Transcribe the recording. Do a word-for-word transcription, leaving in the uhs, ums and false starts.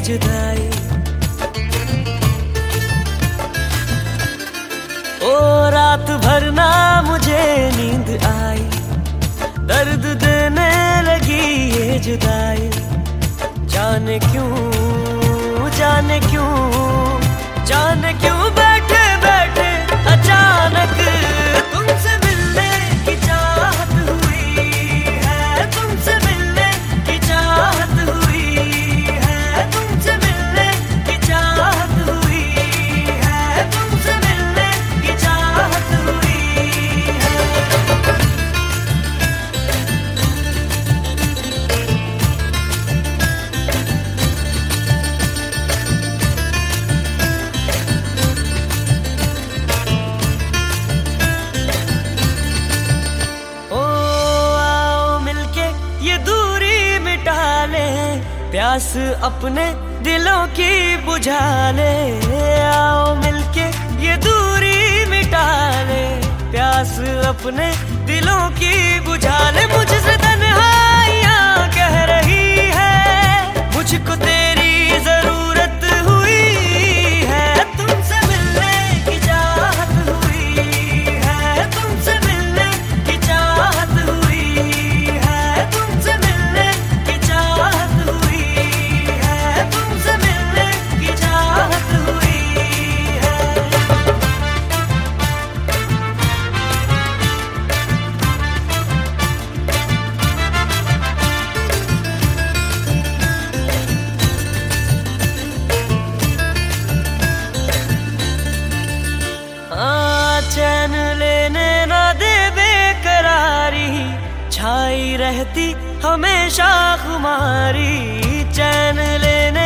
जुदाई। ओ रात भर ना मुझे नींद आई, दर्द देने लगी ये जुदाई। जाने क्यों जाने क्यों जाने क्यों बैठे बैठे अचानक तुमसे मिलने की चाहत हुई है, तुमसे मिलने की चाहत हुई है, तुमसे मिलने की चाहत हुई है, तुमसे मिलने की चाहत हुई है। प्यास अपने दिलों की बुझा ले, आओ मिलके ये दूरी मिटा ले। प्यास अपने दिलों की बुझा ले। मुझसे तन्हाइयाँ कह रही है, मुझको तेरी जरूरत हुई है। तुमसे मिलने की चाहत हुई है, तुमसे मिलने की चाहत हुई है, तुमसे मिलने की चाहत हुई है, तुमसे मिलने की चाहत हुई है। हाँ, चैन लेने ना दे बेकरारी, छाई रहती हमेशा खुमारी। चैन लेने